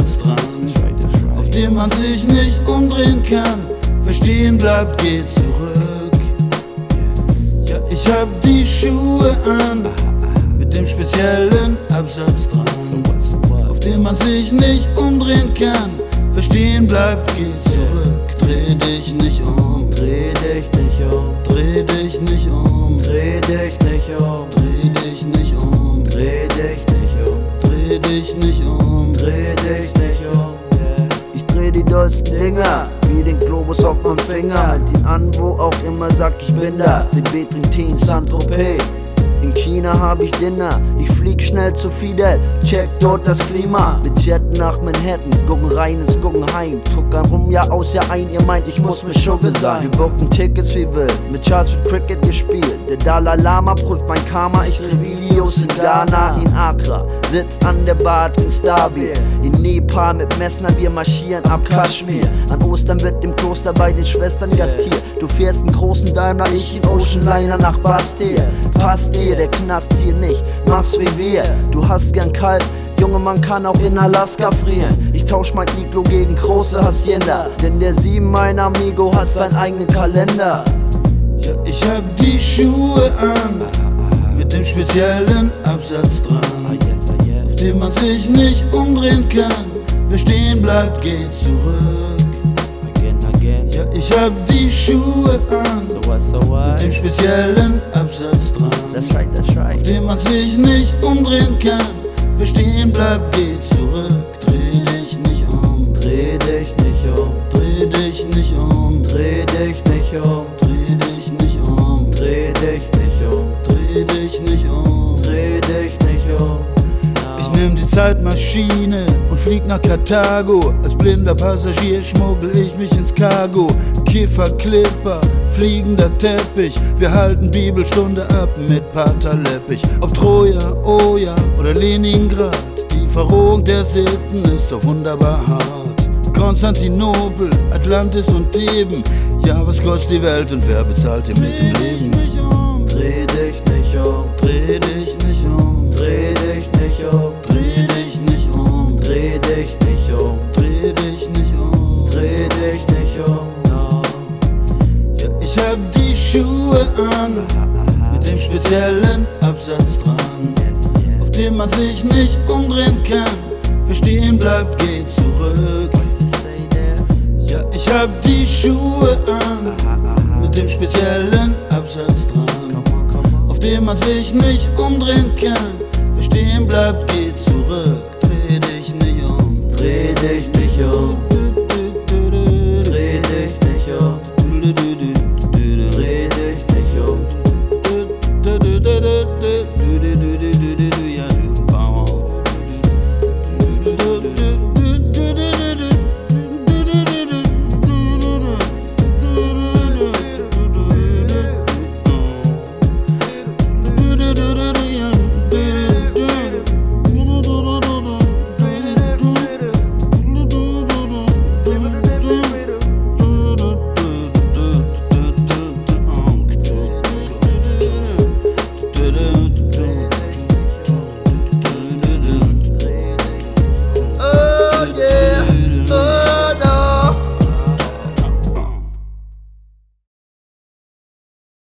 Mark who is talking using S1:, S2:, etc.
S1: Absatz dran, auf dem man sich nicht umdrehen kann. Wer stehen bleibt, geht zurück. Ja, ich hab die Schuhe an, mit dem speziellen Absatz dran, auf dem man sich nicht umdrehen kann. Wer stehen bleibt, geht zurück. Dreh dich nicht um,
S2: Dreh dich nicht um,
S1: dreh dich nicht um,
S2: dreh dich nicht um,
S1: dreh dich nicht um,
S2: dreh dich nicht um,
S1: dreh dich nicht um.
S2: dreh dich nicht um. Ich dreh die dollsten Dinger, wie den Globus auf meinem Finger. Halt ihn an, wo auch immer, sag ich bin da. CB trinkt Tee in Saint-Tropez. In China hab ich Dinner, ich flieg schnell zu Fidel, check dort das Klima. Mit Jet nach Manhattan, gucken rein ins Guggenheim. Druckern rum, ja aus, ja ein, ihr meint, ich muss mit Schugge sein. Wir bucken Tickets wie wild, mit Charles wird Cricket gespielt. Der Dalai Lama prüft mein Karma, ich dreh Videos in Ghana, in Accra. Sitzt an der Bar, trink Starbier. In Nepal mit Messner, wir marschieren ab Kaschmir. An Ostern wird im Kloster bei den Schwestern gastiert. Du fährst einen großen Daimler, ich in Oceanliner nach Bastia. Passt dir, der Knast hier nicht, mach's wie wir. Du hast gern kalt, Junge, man kann auch in Alaska frieren. Ich tausch mein Iglo gegen große Hacienda, denn der 7, mein Amigo, hat seinen eigenen Kalender.
S1: Ja, ich hab die Schuhe an, mit dem speziellen Absatz dran, auf dem man sich nicht umdrehen kann. Wer stehen bleibt, geht zurück. Ja, ich hab die Schuhe an, mit dem speziellen Absatz dran, auf dem man sich nicht umdrehen kann. Wer stehen bleibt, geht zurück. Dreh dich nicht um,
S2: Dreh dich nicht um,
S1: dreh dich nicht um,
S2: dreh dich nicht um,
S1: dreh dich nicht um,
S2: dreh dich nicht um,
S1: dreh dich nicht um.
S2: dreh dich nicht um.
S1: Ich nehm die Zeitmaschine und flieg nach Karthago. Als blinder Passagier schmuggel ich mich ins Cargo. Kiffer, Clipper, fliegender Teppich. Wir halten Bibelstunde ab mit Pater Leppich. Ob Troja, Oja oder Leningrad, die Verrohung der Sitten ist so wunderbar hart. Konstantinopel, Atlantis und Theben. Ja, was kostet die Welt und wer bezahlt ihr mit dem Leben?
S2: Dreh dich nicht um,
S1: Dreh dich nicht um,
S2: dreh dich nicht um,
S1: dreh dich nicht um,
S2: dreh dich nicht um,
S1: dreh dich nicht um.
S2: dreh dich nicht um.
S1: Ja, ich hab die Schuhe an, mit dem speziellen Absatz dran, auf dem man sich nicht umdrehen kann. Wer stehen bleibt, geht zurück. Ja, ich hab die Schuhe an, mit dem speziellen Absatz dran, auf dem man sich nicht umdrehen kann. Wer stehen bleibt, geht zurück.